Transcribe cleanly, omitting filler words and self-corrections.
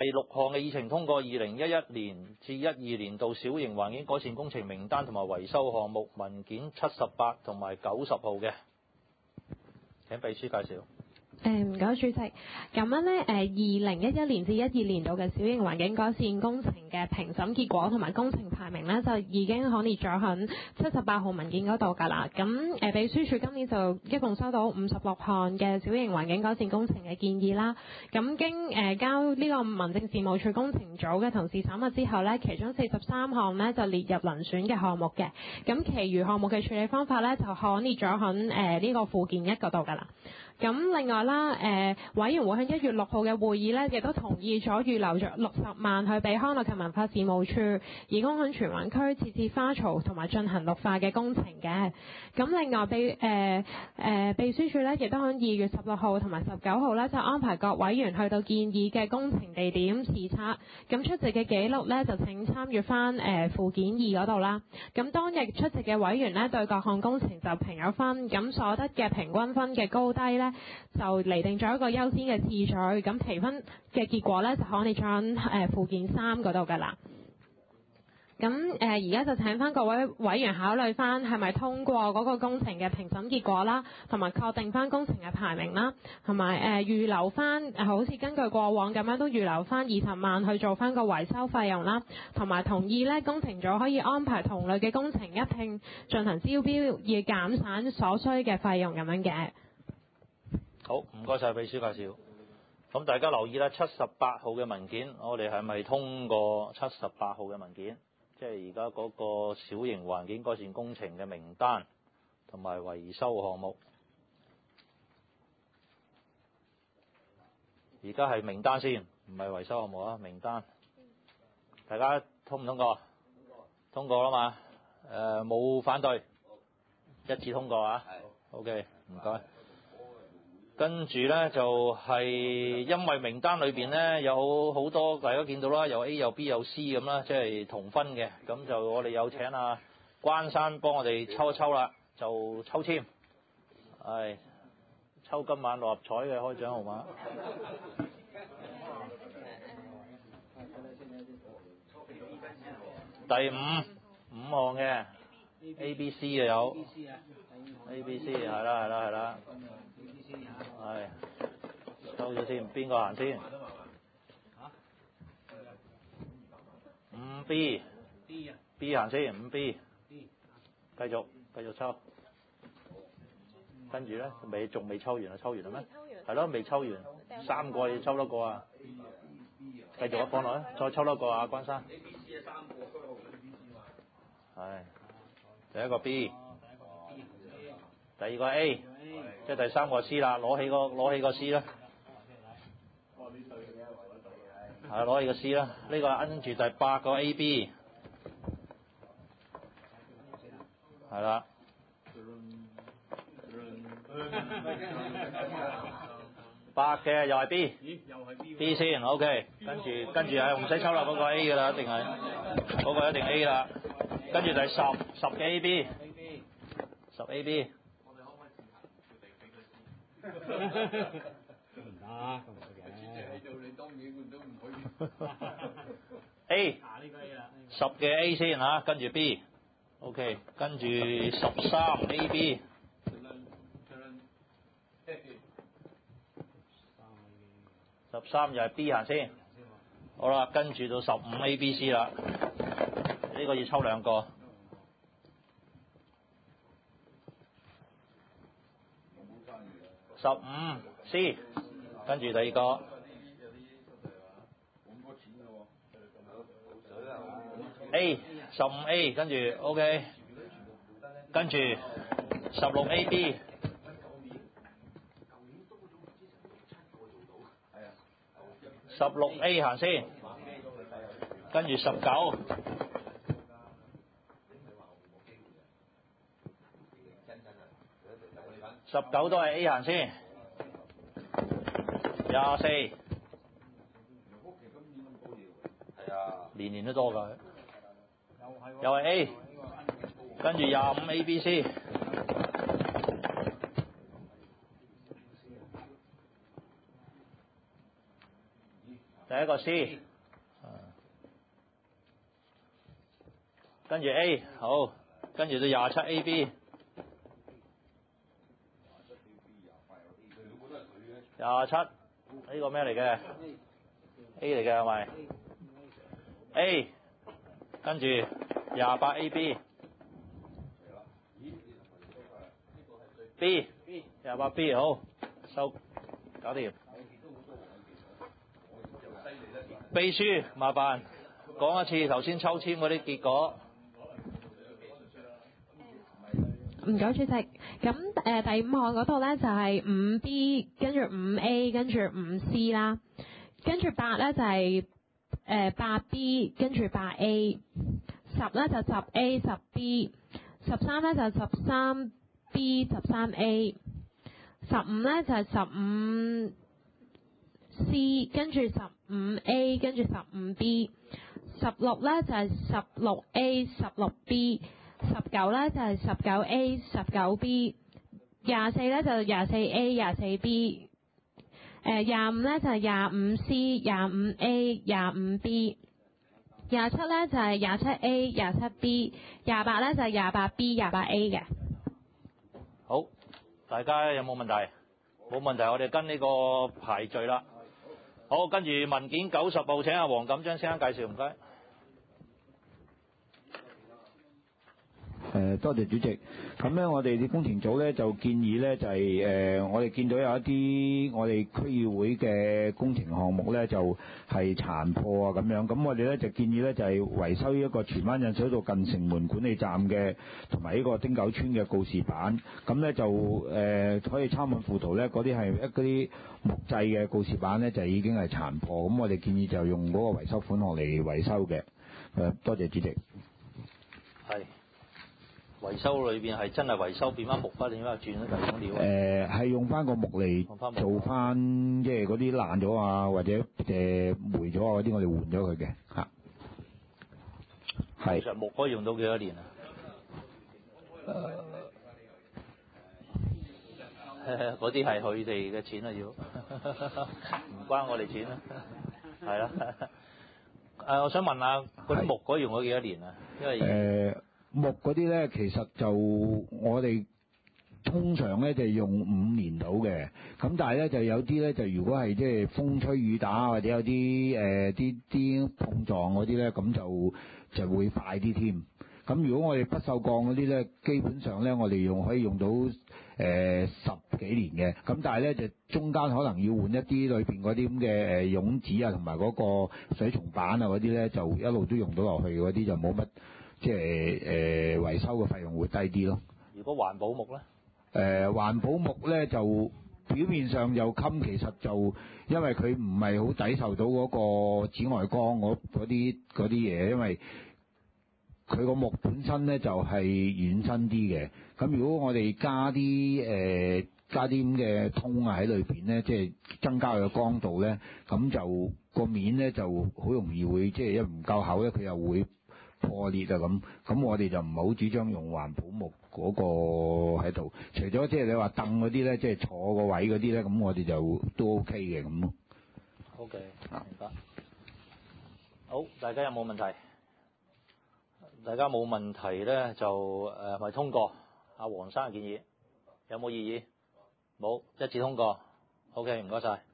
6項嘅議程通過2011年至12年度小型環境改善工程名單同埋維修項目文件78同埋90號嘅，請秘書介紹。 唔該，主席。咁樣咧，2011年至12年度嘅小型環境改善工程嘅評審結果同埋工程排名咧，就已經可列咗喺78號文件嗰度㗎啦。咁秘書處今年就一共收到56項嘅小型環境改善工程嘅建議啦。咁經交呢個民政事務處工程組嘅同事審核之後咧，其中43項咧就列入遴選嘅項目嘅。咁其餘項目嘅處理方法咧，就可列咗喺呢個附件1嗰度㗎啦。咁另外啦，委員會喺1月6號嘅會議咧，亦都同意咗預留咗60萬去俾康樂及文化事務處，以供喺荃灣區設置花槽同埋進行綠化嘅工程嘅。咁另外秘書處咧，亦都喺2月16號同埋19號咧，就安排各委員去到建議嘅工程地點視察。咁出席嘅記錄咧，就請參閱翻附件2嗰度啦。咁當日出席嘅委員咧，對各項工程就評咗分，咁所得嘅平均分嘅高低咧，就釐定咗一個優先嘅次序，咁評分嘅結果咧就可以喺附件3嗰度㗎啦。咁而家就請翻各位委員考慮翻係咪通過嗰個工程嘅評審結果啦，同埋確定翻工程嘅排名啦，同埋預留翻好似根據過往咁樣都預留翻20萬去做翻個維修費用啦，同埋同意咧工程組可以安排同類嘅工程一併進行招標，以減省所需嘅費用咁樣嘅。 好，唔該晒秘書介紹。咁大家留意啦，78號嘅文件，我哋係咪通過78號嘅文件？即係而家嗰個小型環境改善工程嘅名單同埋維修項目。而家係名單先，唔係維修項目啊，名單。大家通唔通過？通過啦嘛。冇反對，一致通過啊。OK， 唔該。跟住呢，就係因為名單裏邊呢有好多大家見到啦，有 A 有 B 有 C 咁啦，即係同分嘅。咁就我哋有請阿關生幫我哋抽一抽啦，就抽籤，係抽今晚六合彩嘅開獎號碼。第五項嘅 A B C 嘅有 A B C 係啦。係抽咗先，邊個行先？5B B 行先，5B 繼續抽，跟住咧仲未抽完啊？抽完啦咩？係咯，未抽完，3個要抽多個啊！繼續放落去，再抽多個啊，關生。係第一個 B， 第二個 A， 即係第三個 C 啦，攞起個 C 啦。係攞起個 C 啦，呢個跟住第8個 AB， 係啦。8嘅又係 B 先 ，OK， 跟住係唔使抽啦，嗰個 A 噶啦，一定係嗰個一定 A 啦。跟住第10嘅 AB， 10 AB。我哋可唔可以試下決定俾佢先？唔得，咁唔得嘅。喺度你當然都唔可以。A 10嘅 A 先嚇，跟住 B，OK， 跟住13 AB。13又係 B 行先，好啦，跟住到15 ABC 啦，呢個要抽兩個。15 C， 跟住第二個。A 15 A， 跟住 OK， 跟住16 AB。16 A 行先，跟住19，19都係 A 行先，24，年年都多㗎，又係 A， 跟住25 ABC。第一一個 C， 跟住 A， 好，跟住到27 AB， 27呢個咩嚟嘅 ？A 嚟嘅係咪 ？A， 跟住28 AB。B 28 B 好收搞掂。秘書麻煩講一次頭先抽籤嗰啲結果。 唔該，主席。咁第5項嗰度咧就係5B， 跟住5A， 跟住5C 啦，跟住8咧就係8B， 跟住8A， 10咧就10A 10B， 13咧就13B 13A， 15咧就係15C， 跟住15A， 跟住15B， 16咧就係16A 16B， 19咧就係19A 19B， 24咧就係24A 24B， 25咧就係25C 25A 25B， 27咧就係27A 27B， 28咧就係28B 28A 嘅。 好，大家有冇問題？冇問題，我哋跟呢個排序啦。好，跟住文件90部，請阿黃錦章先生介紹，唔該。 多謝主席。咁咧，我哋啲工程組咧就建議咧就係我哋見到有一啲我哋區議會嘅工程項目咧就係殘破啊咁樣。咁我哋咧就建議咧就係維修一個荃灣引水道近城門管理站嘅同埋呢個汀九村嘅告示板。咁咧就可以參考附圖咧，嗰啲係嗰啲木製嘅告示板咧就已經係殘破。咁我哋建議就用嗰個維修款項嚟維修嘅。多謝主席。 係。維修裏邊係真係維修變翻木花定係轉咗第二種料？ 係用翻個木嚟做翻，即係嗰啲爛咗啊，或者霉咗啊嗰啲，我哋換咗佢嘅嚇。係。其實木可以用到幾多年啊？嗰啲係佢哋嘅錢啊，要唔關我哋錢啊，係啦。我想問下嗰啲木可以用咗幾多年啊？因為木嗰啲咧，其實就我哋通常咧就用5年到嘅，咁但係咧就有啲咧就如果係即係風吹雨打或者有啲啲碰撞嗰啲咧，咁就會快啲添。咁如果我哋不鏽鋼嗰啲咧，基本上咧我哋可以用到10幾年嘅，咁但係咧就中間可能要換一啲裏邊嗰啲咁嘅絨紙啊，同埋嗰個水松板啊嗰啲咧，就一路都用到落去嗰啲就冇乜。即係維修嘅費用會低啲咯。 如果環保木咧？ 環保木咧就表面上又襟，其實就因為佢唔係好抵受到嗰個紫外光嗰啲嘢，因為佢個木本身咧就係軟身啲嘅。咁如果我哋加啲咁嘅通啊喺裏邊咧，即係增加佢嘅光度咧，咁就個面咧就好容易會即係一唔夠厚咧，佢又會破裂啊咁我哋就唔係好主張用環保木嗰個喺度，除咗即係你話凳嗰啲咧，即係坐個位嗰啲咧，咁我哋就都 OK 嘅咁咯。 OK，明白。好，大家有冇問題？大家冇問題咧，就咪通過阿黃生嘅建議。有冇異議？冇，一致通過。OK，唔該晒。